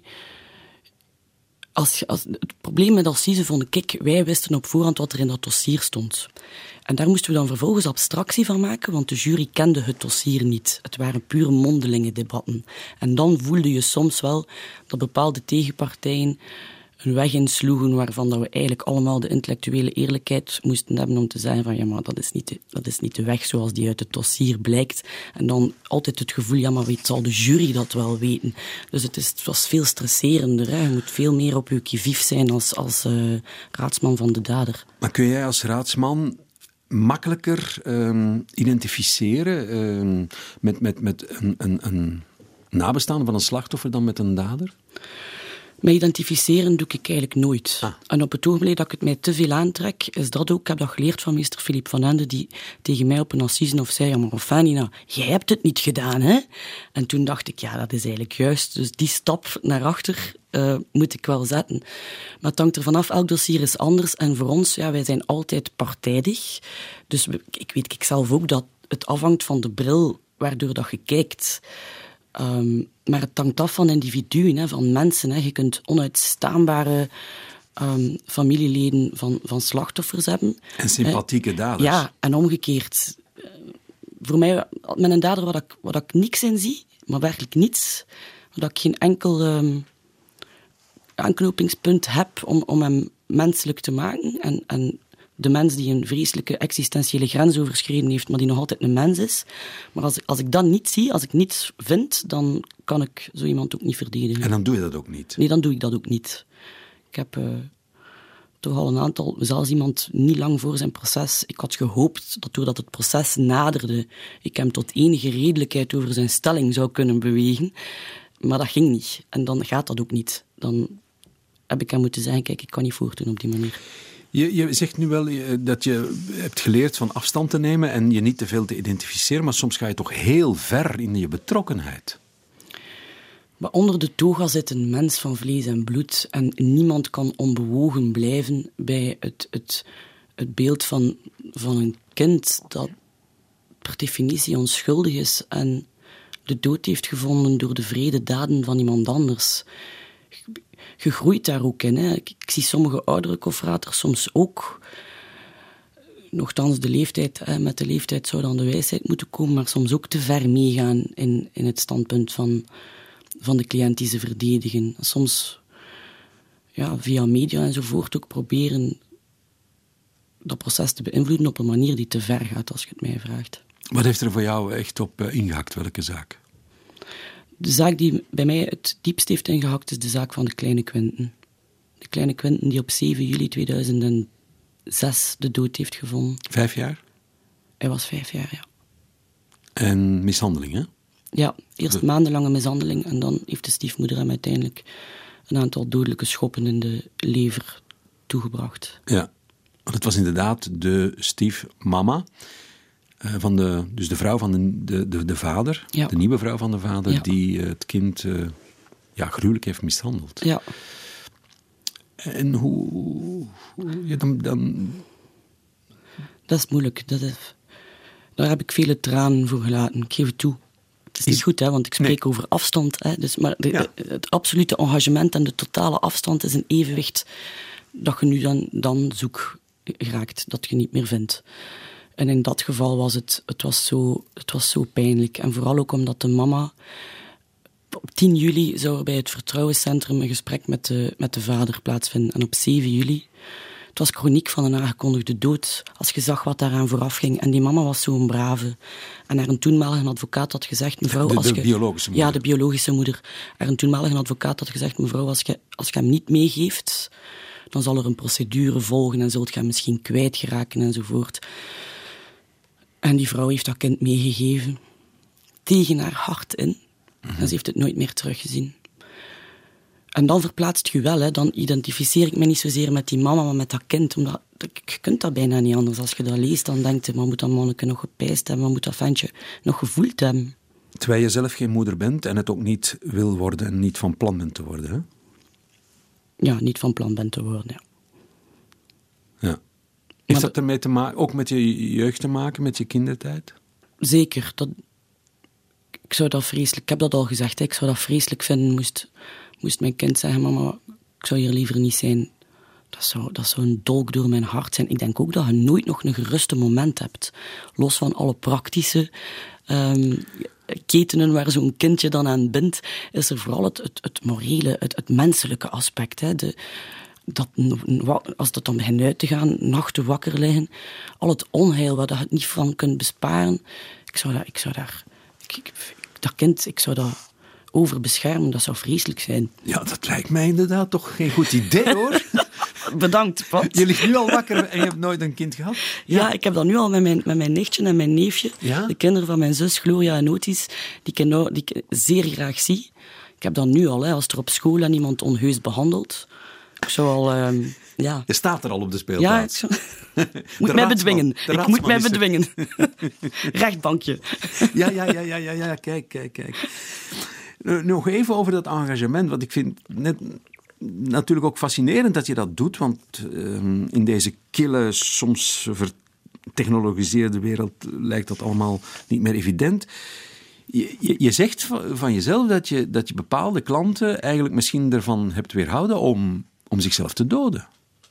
Als je, als, het probleem met assise vond ik, wij wisten op voorhand wat er in dat dossier stond. En daar moesten we dan vervolgens abstractie van maken, want de jury kende het dossier niet. Het waren puur mondelinge debatten. En dan voelde je soms wel dat bepaalde tegenpartijen een weg insloegen waarvan dat we eigenlijk allemaal de intellectuele eerlijkheid moesten hebben om te zeggen van ja, maar dat is niet de, dat is niet de weg zoals die uit het dossier blijkt. En dan altijd het gevoel, ja, maar weet, zal de jury dat wel weten? Dus het, is, het was veel stresserender. Hè? Je moet veel meer op je qui-vive zijn als, als uh, raadsman van de dader. Maar kun jij als raadsman makkelijker um, identificeren um, met, met, met een, een, een nabestaande van een slachtoffer dan met een dader? Mij identificeren doe ik eigenlijk nooit. Ah. En op het ogenblik dat ik het mij te veel aantrek, is dat ook, ik heb dat geleerd van meester Philippe van Ende, die tegen mij op een assise of zei, ja maar enfin Nina, jij hebt het niet gedaan, hè? En toen dacht ik, ja, dat is eigenlijk juist. Dus die stap naar achter uh, moet ik wel zetten. Maar het hangt er vanaf, elk dossier is anders. En voor ons, ja, wij zijn altijd partijdig. Dus we, ik weet ik zelf ook dat het afhangt van de bril waardoor dat je kijkt. Um, maar het hangt af van individuen, hè, van mensen. Hè. Je kunt onuitstaanbare um, familieleden van, van slachtoffers hebben. En sympathieke daders. Ja, en omgekeerd. Voor mij, met een dader wat ik, wat ik niks in zie, maar werkelijk niets, dat ik geen enkel um, aanknopingspunt heb om, om hem menselijk te maken. En, en de mens die een vreselijke existentiële grens overschreden heeft, maar die nog altijd een mens is. Maar als, als ik dat niet zie, als ik niets vind, dan kan ik zo iemand ook niet verdedigen. En dan doe je dat ook niet? Nee, dan doe ik dat ook niet. Ik heb uh, toch al een aantal, zelfs iemand niet lang voor zijn proces, ik had gehoopt dat doordat het proces naderde, ik hem tot enige redelijkheid over zijn stelling zou kunnen bewegen. Maar dat ging niet. En dan gaat dat ook niet. Dan heb ik hem moeten zeggen, kijk, ik kan niet voortdoen op die manier. Je, je zegt nu wel dat je hebt geleerd van afstand te nemen en je niet te veel te identificeren, maar soms ga je toch heel ver in je betrokkenheid. Maar onder de toga zit een mens van vlees en bloed en niemand kan onbewogen blijven bij het, het, het beeld van, van een kind dat per definitie onschuldig is en de dood heeft gevonden door de wrede daden van iemand anders. Je groeit daar ook in. Hè. Ik, ik zie sommige oudere confraters soms ook. Nochtans, de leeftijd, hè, met de leeftijd zou dan de wijsheid moeten komen, maar soms ook te ver meegaan in, in het standpunt van, van de cliënt die ze verdedigen. Soms ja, via media enzovoort ook proberen dat proces te beïnvloeden op een manier die te ver gaat, als je het mij vraagt. Wat heeft er voor jou echt op uh, ingehakt? Welke zaak? De zaak die bij mij het diepst heeft ingehakt is de zaak van de kleine Quinten. De kleine Quinten die op zeven juli tweeduizend zes de dood heeft gevonden. Vijf jaar? Hij was vijf jaar, ja. En mishandeling, hè? Ja, eerst de... maandenlange mishandeling en dan heeft de stiefmoeder hem uiteindelijk een aantal dodelijke schoppen in de lever toegebracht. Ja, want het was inderdaad de stiefmama. Uh, van de, dus de vrouw van de, de, de, de vader, ja. de nieuwe vrouw van de vader, ja. die uh, het kind uh, ja, gruwelijk heeft mishandeld. Ja. En hoe... hoe ja, dan, dan... Dat is moeilijk. Dat is, daar heb ik vele tranen voor gelaten. Ik geef het toe. Het is niet is... goed, hè, want ik spreek nee. over afstand. Hè, dus, maar de, ja. de, het absolute engagement en de totale afstand is een evenwicht dat je nu dan, dan zoek geraakt, dat je niet meer vindt. En in dat geval was het, het, was zo, het was zo pijnlijk. En vooral ook omdat de mama... Op tien juli zou er bij het Vertrouwenscentrum een gesprek met de, met de vader plaatsvinden. En op zeven juli... Het was chroniek van een aangekondigde dood. Als je zag wat daaraan vooraf ging. En die mama was zo'n brave. En haar een toenmalige advocaat had gezegd... Mevrouw, de de als je, biologische moeder. Ja, de biologische moeder. Haar een toenmalige advocaat had gezegd... Mevrouw, als je, als je hem niet meegeeft... dan zal er een procedure volgen en zult je hem misschien kwijtgeraken enzovoort... En die vrouw heeft dat kind meegegeven. Tegen haar hart in. Mm-hmm. En ze heeft het nooit meer teruggezien. En dan verplaatst je wel. Hè. Dan identificeer ik me niet zozeer met die mama, maar met dat kind. Omdat je kunt dat bijna niet anders. Als je dat leest, dan denkt je... Maar moet dat manneke nog gepijst hebben? Maar moet dat ventje nog gevoeld hebben? Terwijl je zelf geen moeder bent en het ook niet wil worden... en niet van plan bent te worden, hè? Ja, niet van plan bent te worden, ja. Ja. Heeft dat ermee te maken, ook met je jeugd te maken, met je kindertijd? Zeker. Dat, ik zou dat vreselijk... Ik heb dat al gezegd, hè, ik zou dat vreselijk vinden. Moest, moest mijn kind zeggen, mama, ik zou hier liever niet zijn. Dat zou, dat zou een dolk door mijn hart zijn. Ik denk ook dat je nooit nog een geruste moment hebt. Los van alle praktische um, ketenen waar zo'n kindje dan aan bindt, is er vooral het, het, het morele, het, het menselijke aspect. Hè. De... Dat, als dat dan begint uit te gaan, nachten wakker liggen, al het onheil waar je het niet van kunt besparen, ik zou, dat, ik zou daar, ik, ik, dat kind, ik zou dat overbeschermen, dat zou vreselijk zijn. Ja, dat lijkt mij inderdaad toch geen goed idee, hoor. Bedankt, Pat. Je ligt nu al wakker en je hebt nooit een kind gehad? Ja, ja ik heb dat nu al met mijn, met mijn nichtje en mijn neefje, ja? De kinderen van mijn zus, Gloria en Otis, die ik, nou, die ik zeer graag zie. Ik heb dat nu al, hè, als er op school en iemand onheus behandelt. Ik zou al, um, ja... Je staat er al op de speelplaats. Ja, ik zou... moet mij bedwingen. Ik moet mij bedwingen. Rechtbankje. ja, ja, ja, ja, ja, ja, kijk, kijk, kijk. Nog even over dat engagement, want ik vind net natuurlijk ook fascinerend dat je dat doet, want um, in deze kille, soms vertechnologiseerde wereld lijkt dat allemaal niet meer evident. Je, je, je zegt van jezelf dat je, dat je bepaalde klanten eigenlijk misschien ervan hebt weerhouden om, om zichzelf te doden.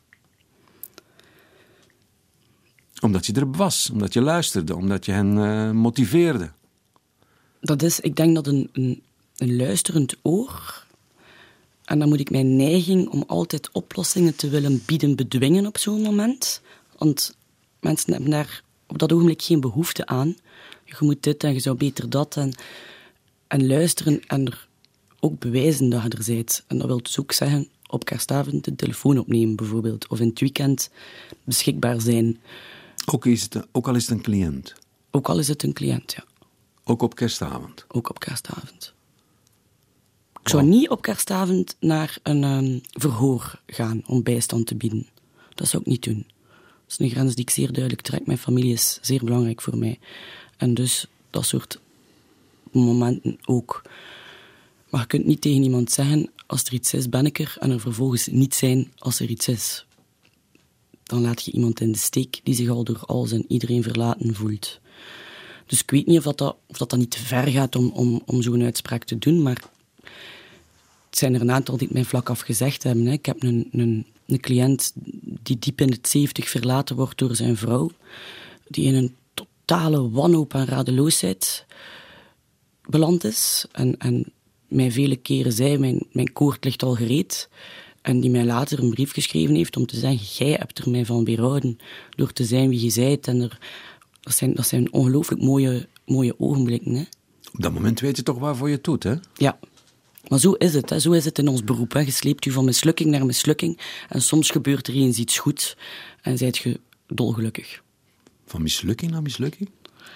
Omdat je er was, omdat je luisterde, omdat je hen uh, motiveerde. Dat is, ik denk dat een, een, een luisterend oor, en dan moet ik mijn neiging om altijd oplossingen te willen bieden bedwingen op zo'n moment. Want mensen hebben daar op dat ogenblik geen behoefte aan. Je moet dit en je zou beter dat. En, en luisteren en er ook bewijzen dat je er bent. En dat wil dus ook zeggen, op kerstavond de telefoon opnemen bijvoorbeeld. Of in het weekend beschikbaar zijn. Ook, is het, ook al is het een cliënt? Ook al is het een cliënt, ja. Ook op kerstavond? Ook op kerstavond. Ik zou wow. niet op kerstavond naar een um, verhoor gaan om bijstand te bieden. Dat zou ik niet doen. Dat is een grens die ik zeer duidelijk trek. Mijn familie is zeer belangrijk voor mij. En dus dat soort momenten ook. Maar je kunt niet tegen iemand zeggen, als er iets is, ben ik er, en er vervolgens niet zijn als er iets is. Dan laat je iemand in de steek die zich al door alles en iedereen verlaten voelt. Dus ik weet niet of dat, dat, of dat, dat niet te ver gaat om, om, om zo'n uitspraak te doen, maar het zijn er een aantal die het mij vlak af gezegd hebben. Hè. Ik heb een, een, een cliënt die diep in het zeventig verlaten wordt door zijn vrouw, die in een totale wanhoop en radeloosheid beland is. En, en mij vele keren zei, mijn, mijn koord ligt al gereed. En die mij later een brief geschreven heeft om te zeggen, jij hebt er mij van weerhouden door te zijn wie je zijt. En er, dat, zijn, dat zijn ongelooflijk mooie, mooie ogenblikken. Hè. Op dat moment weet je toch waarvoor je het doet, hè? Ja. Maar zo is het, hè. Zo is het in ons beroep. Hè. Je sleept je van mislukking naar mislukking. En soms gebeurt er eens iets goeds en zijt je dolgelukkig. Van mislukking naar mislukking?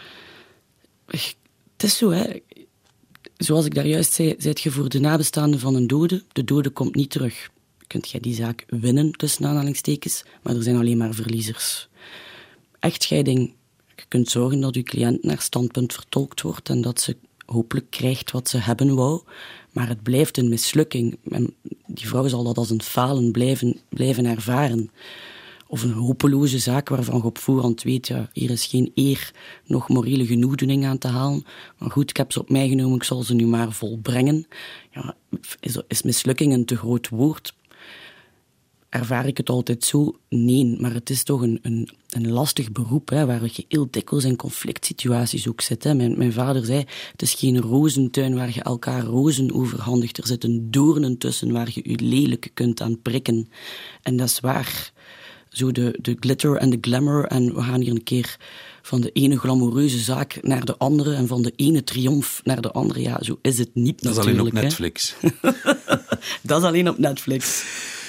Het is zo, hè. Zoals ik daar juist zei, zijt je voor de nabestaanden van een dode. De dode komt niet terug. Kunt jij die zaak winnen, tussen aanhalingstekens, maar er zijn alleen maar verliezers. Echtscheiding, je kunt zorgen dat je cliënt naar standpunt vertolkt wordt en dat ze hopelijk krijgt wat ze hebben wou, maar het blijft een mislukking. En die vrouw zal dat als een falen blijven, blijven ervaren. Of een hopeloze zaak waarvan je op voorhand weet, ja, hier is geen eer, nog morele genoegdoening aan te halen. Maar goed, ik heb ze op mij genomen, ik zal ze nu maar volbrengen. Ja, is, is mislukking een te groot woord? Ervaar ik het altijd zo? Nee, maar het is toch een, een, een lastig beroep, hè, waar je heel dikwijls in conflict situaties ook zit. Hè. Mijn, mijn vader zei, het is geen rozentuin waar je elkaar rozen overhandigt. Er zitten doornen tussen waar je je lelijke kunt aan prikken. En dat is waar. Zo de, de glitter en de glamour. En we gaan hier een keer van de ene glamoureuze zaak naar de andere en van de ene triomf naar de andere. Ja, zo is het niet dat natuurlijk. Dat is alleen op Netflix. Dat is alleen op Netflix.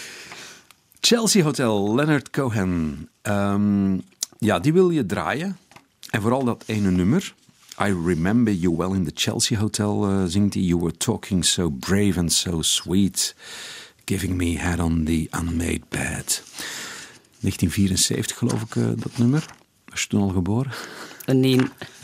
Chelsea Hotel, Leonard Cohen. Um, ja, die wil je draaien. En vooral dat ene nummer. I remember you well in the Chelsea Hotel, uh, zingt hij. You were talking so brave and so sweet. Giving me head on the unmade bed. negentien vierenzeventig geloof ik, uh, dat nummer. Was je toen al geboren? Nee.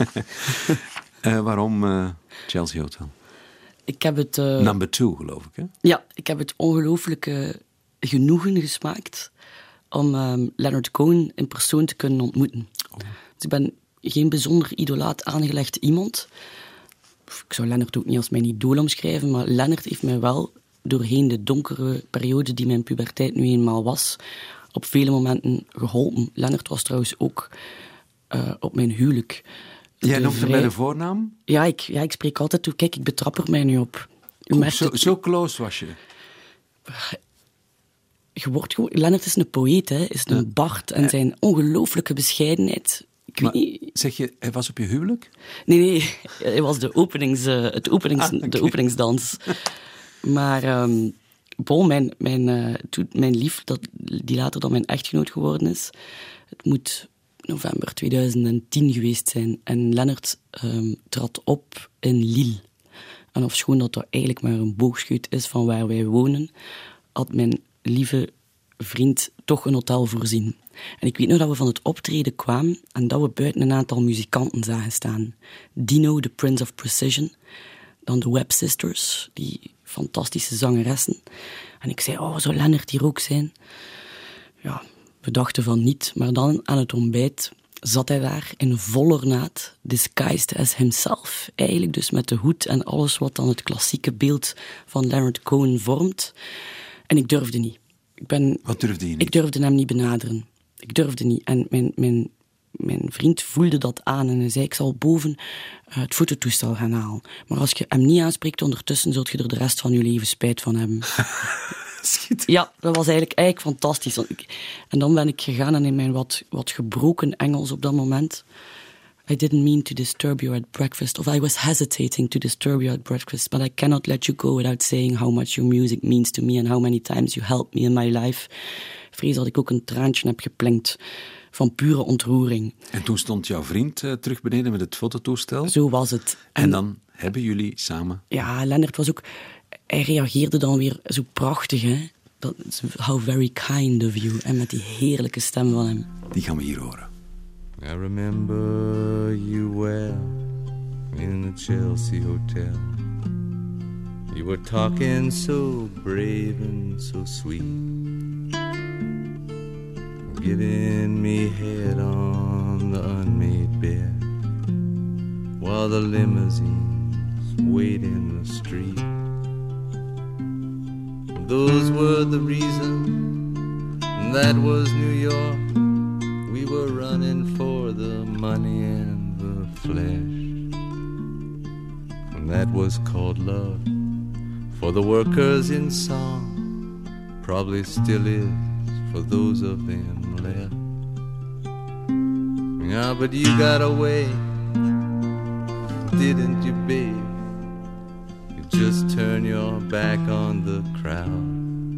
uh, waarom uh, Chelsea Hotel? Ik heb het... Uh... Number two, geloof ik, hè? Ja, ik heb het ongelooflijke genoegen gesmaakt om um, Leonard Cohen in persoon te kunnen ontmoeten. Oh. Dus ik ben geen bijzonder idolaat aangelegd iemand. Ik zou Leonard ook niet als mijn idool omschrijven, maar Leonard heeft mij wel doorheen de donkere periode die mijn puberteit nu eenmaal was, op vele momenten geholpen. Leonard was trouwens ook uh, op mijn huwelijk. Jij noemt hem bij de voornaam? Ja ik, ja, ik spreek altijd toe. Kijk, ik betrap er mij nu op. Oh, zo, zo close was je? Je wordt gewoon... Leonard is een poëet, hè, is een ja. bard. En zijn ongelooflijke bescheidenheid... Ik maar, weet niet... Zeg je, hij was op je huwelijk? Nee, nee. Hij was de, openings, uh, het openings, ah, okay. de openingsdans. Maar... Um, Bon, mijn, mijn, uh, toen, mijn lief, dat, die later dan mijn echtgenoot geworden is, het moet november tweeduizend tien geweest zijn. En Leonard um, trad op in Lille. En ofschoon dat dat eigenlijk maar een boogscheut is van waar wij wonen, had mijn lieve vriend toch een hotel voorzien. En ik weet nog dat we van het optreden kwamen en dat we buiten een aantal muzikanten zagen staan. Dino, the Prince of Precision. Dan de Web Sisters, die fantastische zangeressen. En ik zei, oh, zou Leonard hier ook zijn? Ja, we dachten van niet. Maar dan aan het ontbijt zat hij daar in volle ornaat, disguised as himself. Eigenlijk dus met de hoed en alles wat dan het klassieke beeld van Leonard Cohen vormt. En ik durfde niet. Ik ben, wat durfde je niet? Ik durfde hem niet benaderen. Ik durfde niet. En mijn... mijn Mijn vriend voelde dat aan en hij zei, ik zal boven uh, het fototoestel gaan halen. Maar als je hem niet aanspreekt ondertussen, zult je er de rest van je leven spijt van hebben. Ja, dat was eigenlijk, eigenlijk fantastisch. En dan ben ik gegaan en in mijn wat, wat gebroken Engels op dat moment. I didn't mean to disturb you at breakfast, of I was hesitating to disturb you at breakfast, but I cannot let you go without saying how much your music means to me and how many times you helped me in my life. Vrees dat ik ook een traantje heb geplinkt. Van pure ontroering. En toen stond jouw vriend uh, terug beneden met het fototoestel? Zo was het. En, en dan hebben jullie samen... Ja, Leonard was ook... Hij reageerde dan weer zo prachtig, hè. dat is how very kind of you. En met die heerlijke stem van hem. Die gaan we hier horen. I remember you well in the Chelsea Hotel. You were talking so brave and so sweet, giving me head on the unmade bed, while the limousines wait in the street. Those were the reasons, that was New York. We were running for the money and the flesh, and that was called love. For the workers in song, probably still is for those of them left. Yeah, but you got away, didn't you, babe? You just turn your back on the crowd.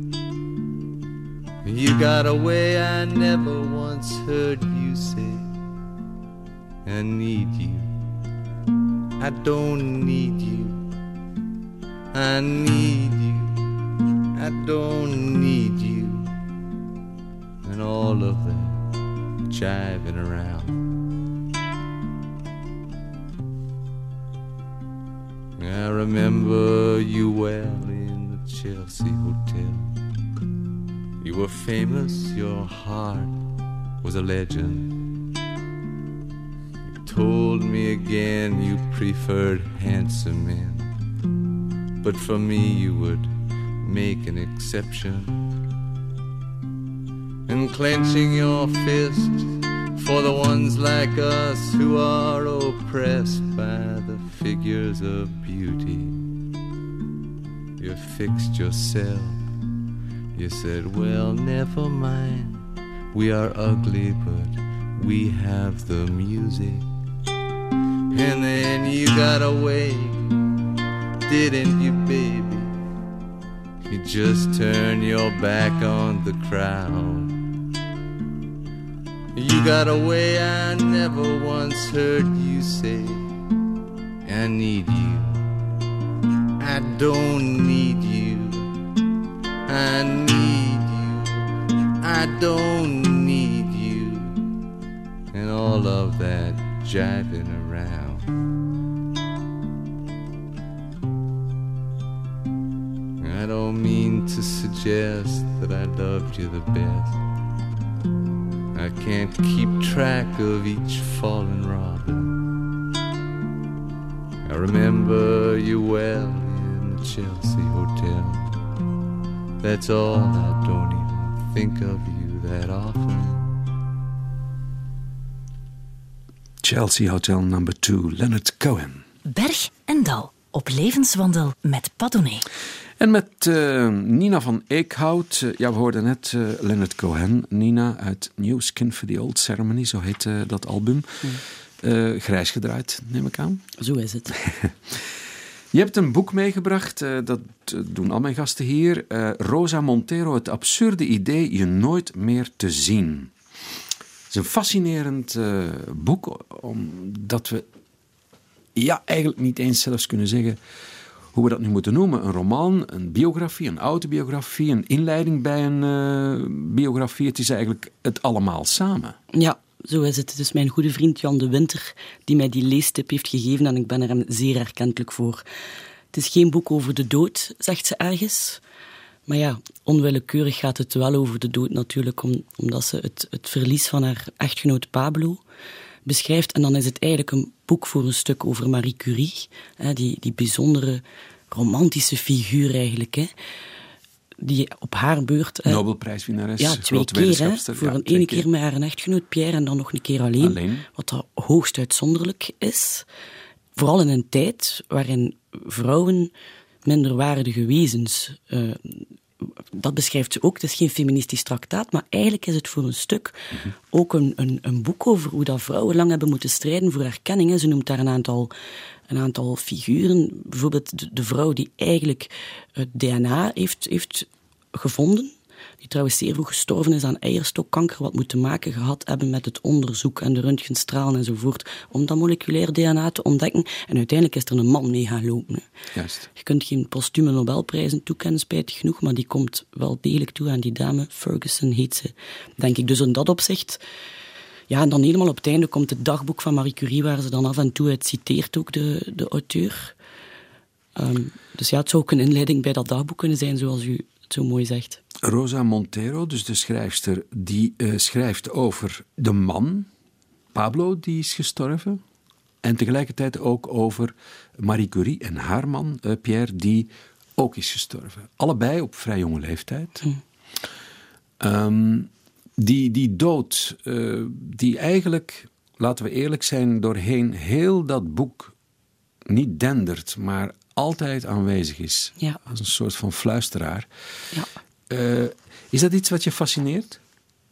You got away, I never once heard you say, I need you, I don't need you, I need you, I don't need you, and all of that jiving around. I remember you well in the Chelsea Hotel. You were famous, your heart was a legend. You told me again you preferred handsome men, but for me you would make an exception. And clenching your fist for the ones like us who are oppressed by the figures of beauty, you fixed yourself. You said, well, never mind, we are ugly, but we have the music. And then you got away, didn't you, baby? You just turned your back on the crowd. You got away, I never once heard you say, I need you, I don't need you, I need you, I don't need you, and all of that jiving around. I don't mean to suggest that I loved you the best. I can't keep track of each fallen robin. I remember you well in the Chelsea Hotel. That's all, I don't even think of you that often. Chelsea Hotel number two, Leonard Cohen. Berg en Dal, op levenswandel met Padone. En met uh, Nina van Eekhout. Uh, ja, we hoorden net uh, Leonard Cohen. Nina uit New Skin for the Old Ceremony, zo heet uh, dat album. Uh, grijs gedraaid, neem ik aan. Zo is het. Je hebt een boek meegebracht, uh, dat doen al mijn gasten hier. Uh, Rosa Montero, het absurde idee je nooit meer te zien. Het is een fascinerend uh, boek, omdat we ja, eigenlijk niet eens zelfs kunnen zeggen hoe we dat nu moeten noemen. Een roman, een biografie, een autobiografie, een inleiding bij een uh, biografie. Het is eigenlijk het allemaal samen. Ja, zo is het. Het is mijn goede vriend Jan de Winter die mij die leestip heeft gegeven en ik ben er hem zeer erkentelijk voor. Het is geen boek over de dood, zegt ze ergens. Maar ja, onwillekeurig gaat het wel over de dood natuurlijk, om, omdat ze het, het verlies van haar echtgenoot Pablo beschrijft. En dan is het eigenlijk een boek voor een stuk over Marie Curie, hè, die, die bijzondere romantische figuur eigenlijk, hè, die op haar beurt... Hè, Nobelprijswinnares. Ja, twee keer. Hè, voor ja, een ene keer met haar echtgenoot Pierre en dan nog een keer alleen. alleen. Wat dat hoogst uitzonderlijk is. Vooral in een tijd waarin vrouwen minderwaardige wezens... Uh, dat beschrijft ze ook. Het is geen feministisch traktaat, maar eigenlijk is het voor een stuk mm-hmm. ook een, een, een boek over hoe dat vrouwen lang hebben moeten strijden voor erkenning. Ze noemt daar een aantal, een aantal figuren. Bijvoorbeeld de, de vrouw die eigenlijk het D N A heeft, heeft gevonden die trouwens zeer vroeg gestorven is aan eierstokkanker, wat moet te maken gehad hebben met het onderzoek en de röntgenstralen enzovoort, om dat moleculair D N A te ontdekken. En uiteindelijk is er een man mee gaan lopen. Hè. Juist. Je kunt geen postume Nobelprijzen toekennen, spijtig genoeg, maar die komt wel degelijk toe aan die dame. Ferguson heet ze, denk ik. Dus in dat opzicht... Ja, en dan helemaal op het einde komt het dagboek van Marie Curie, waar ze dan af en toe uit citeert, ook de, de auteur. Um, dus ja, het zou ook een inleiding bij dat dagboek kunnen zijn, zoals u het zo mooi zegt. Rosa Montero, dus de schrijfster, die uh, schrijft over de man, Pablo, die is gestorven. En tegelijkertijd ook over Marie Curie en haar man, uh, Pierre, die ook is gestorven. Allebei op vrij jonge leeftijd. Hm. Um, die, die dood, uh, die eigenlijk, laten we eerlijk zijn, doorheen heel dat boek niet dendert, maar altijd aanwezig is. Ja. Als een soort van fluisteraar. Ja. Uh, is dat iets wat je fascineert?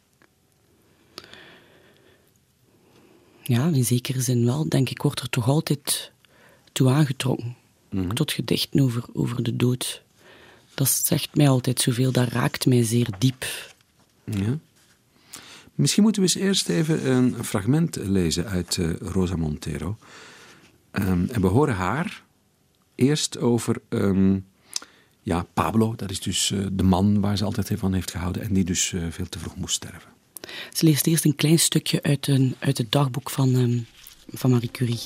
Ja, in zekere zin wel. Denk ik, wordt er toch altijd toe aangetrokken. Mm-hmm. Tot gedichten over, over de dood. Dat zegt mij altijd zoveel, dat raakt mij zeer diep. Ja. Misschien moeten we eens eerst even een fragment lezen uit uh, Rosa Montero. Um, en we horen haar eerst over um, ja, Pablo, dat is dus uh, de man waar ze altijd van heeft gehouden en die dus uh, veel te vroeg moest sterven. Ze leest eerst een klein stukje uit, een, uit het dagboek van, um, van Marie Curie.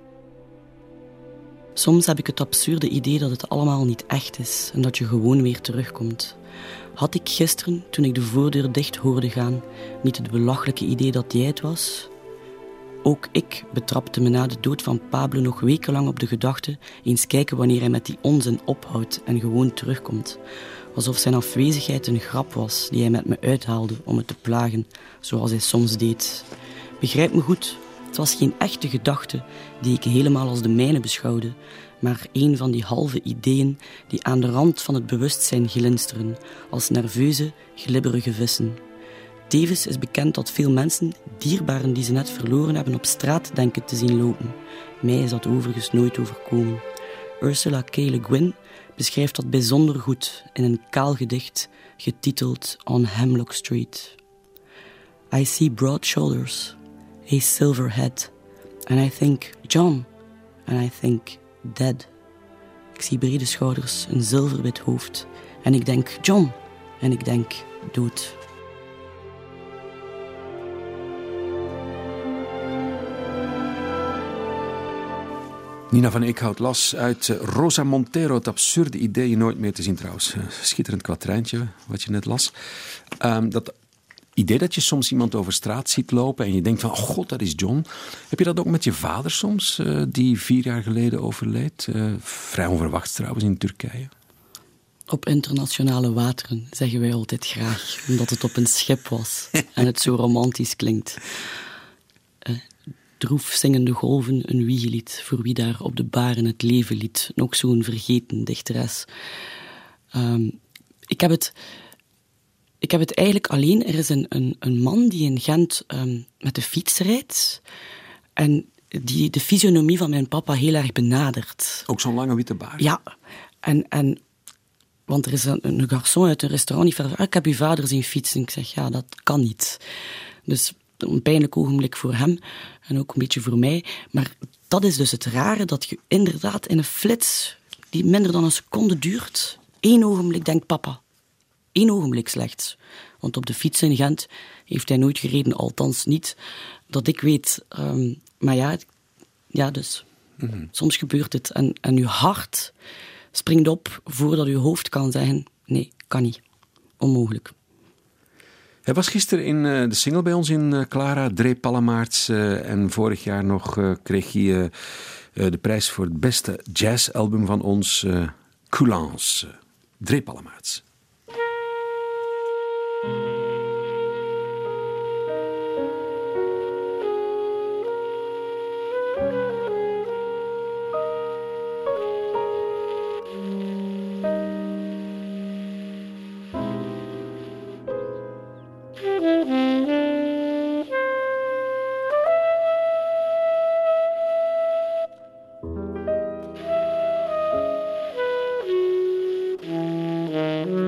Soms heb ik het absurde idee dat het allemaal niet echt is en dat je gewoon weer terugkomt. Had ik gisteren, toen ik de voordeur dicht hoorde gaan, niet het belachelijke idee dat jij het was? Ook ik betrapte me na de dood van Pablo nog wekenlang op de gedachte eens kijken wanneer hij met die onzin ophoudt en gewoon terugkomt. Alsof zijn afwezigheid een grap was die hij met me uithaalde om me te plagen, zoals hij soms deed. Begrijp me goed, het was geen echte gedachte die ik helemaal als de mijne beschouwde, maar een van die halve ideeën die aan de rand van het bewustzijn glinsteren, als nerveuze, glibberige vissen. Tevens is bekend dat veel mensen dierbaren die ze net verloren hebben op straat denken te zien lopen. Mij is dat overigens nooit overkomen. Ursula K. Le Guin beschrijft dat bijzonder goed in een kaal gedicht getiteld On Hemlock Street. I see broad shoulders, a silver head, and I think John, and I think dead. Ik zie brede schouders, een zilverwit hoofd, en ik denk John, en ik denk dood. Nina van Eekhout las uit Rosa Montero, het absurde idee je nooit meer te zien trouwens. Schitterend kwadrijntje wat je net las. Um, dat idee dat je soms iemand over straat ziet lopen en je denkt van, oh god, dat is John. Heb je dat ook met je vader soms, uh, die vier jaar geleden overleed? Uh, vrij onverwachts trouwens in Turkije. Op internationale wateren zeggen wij altijd graag, omdat het op een schip was en het zo romantisch klinkt. Uh, Droef zingende golven, een wiegelied, voor wie daar op de baren het leven liet. Nog zo'n vergeten dichteres. Um, ik, heb het, ik heb het eigenlijk alleen. Er is een, een, een man die in Gent um, met de fiets rijdt en die de fysionomie van mijn papa heel erg benadert. Ook zo'n lange witte baard? Ja, en... en want er is een, een garçon uit een restaurant die verder, ah, ik heb uw vader zien fietsen. Ik zeg, ja, dat kan niet. Dus een pijnlijk ogenblik voor hem en ook een beetje voor mij. Maar dat is dus het rare, dat je inderdaad in een flits die minder dan een seconde duurt, één ogenblik denkt papa. Eén ogenblik slechts. Want op de fiets in Gent heeft hij nooit gereden, althans niet dat ik weet. Um, maar ja, ja dus. Mm-hmm. Soms gebeurt het. En, en uw hart springt op voordat uw hoofd kan zeggen, nee, kan niet. Onmogelijk. Hij was gisteren in uh, de single bij ons in uh, Clara, Dree Pallemaerts. Uh, en vorig jaar nog uh, kreeg hij uh, uh, de prijs voor het beste jazzalbum van ons, uh, Coulance. Dree Pallemaerts. Mm-hmm.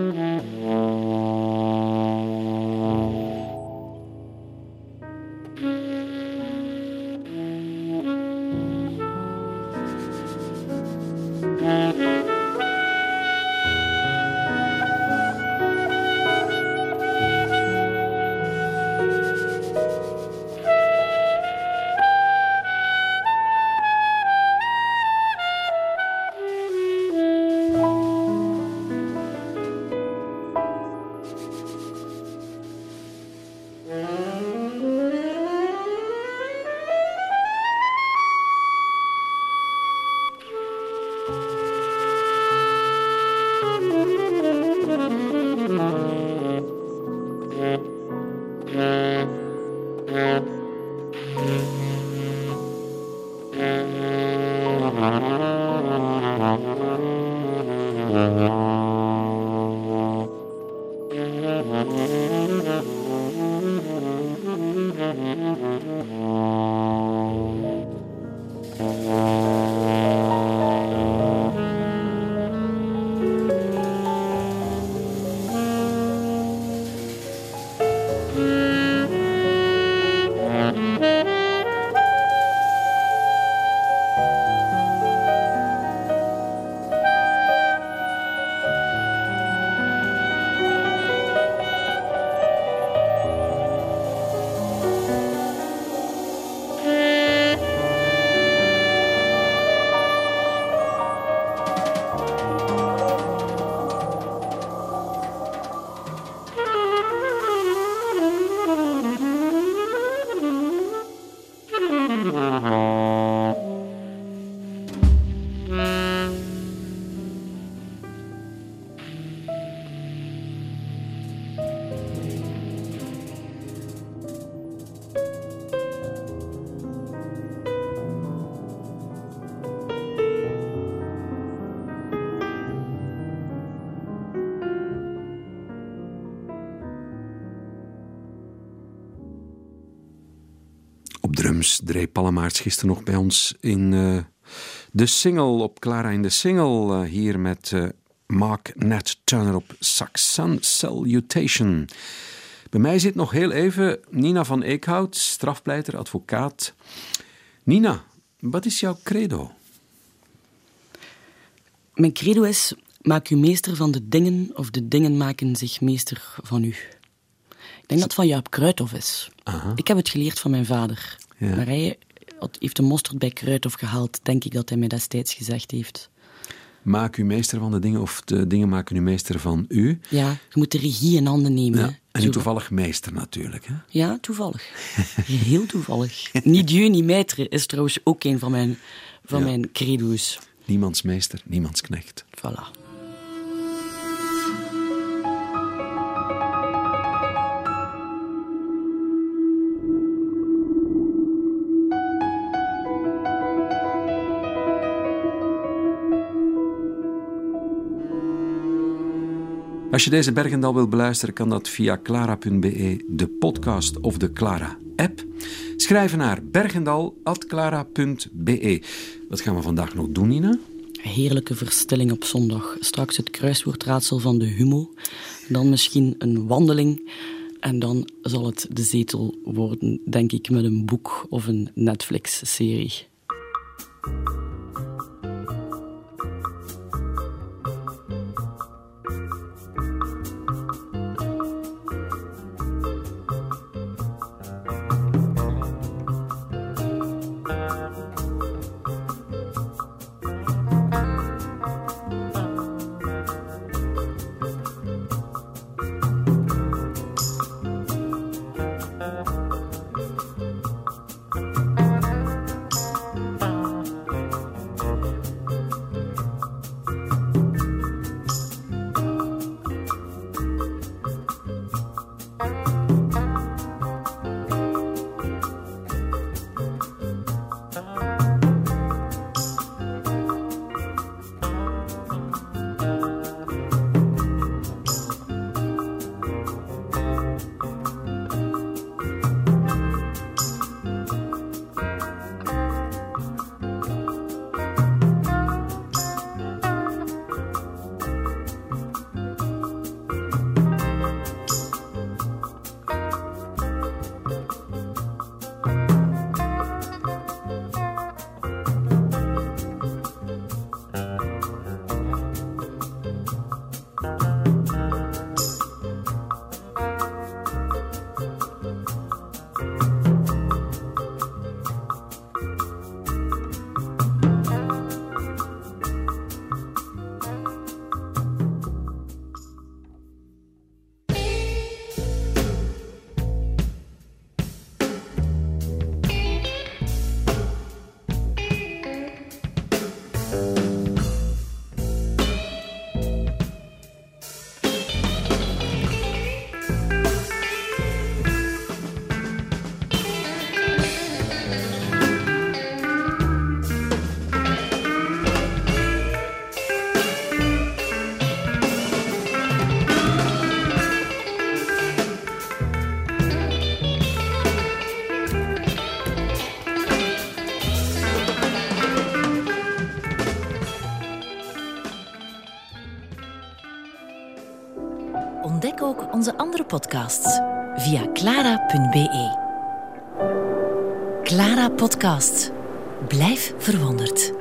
Drums, Dree Pallemaerts gisteren nog bij ons in uh, de single, op Clara in de single. Uh, hier met uh, Mark Nat Turner op sax. Sun Salutation. Bij mij zit nog heel even Nina van Eekhout, strafpleiter, advocaat. Nina, wat is jouw credo? Mijn credo is, maak u meester van de dingen of de dingen maken zich meester van u. Ik denk dat het van Jaap Kruithof is. Aha. Ik heb het geleerd van mijn vader. Ja. Maar hij heeft de mosterd bij Kruithof gehaald, denk ik dat hij mij destijds gezegd heeft. Maak u meester van de dingen of de dingen maken u meester van u. Ja, je moet de regie in handen nemen. Ja, en u toevallig meester natuurlijk. Hè? Ja, toevallig. Heel toevallig. Niet Dieu, niet maître is trouwens ook een van mijn, van ja. mijn credo's. Niemands meester, niemands knecht. Voilà. Als je deze Bergendal wil beluisteren, kan dat via clara punt be, de podcast of de Clara-app. Schrijven naar bergendal at clara punt be. Wat gaan we vandaag nog doen, Nina? Heerlijke verstilling op zondag. Straks het kruiswoordraadsel van de humo. Dan misschien een wandeling. En dan zal het de zetel worden, denk ik, met een boek of een Netflix-serie. Ontdek ook onze andere podcasts via clara punt be. Clara Podcast. Blijf verwonderd.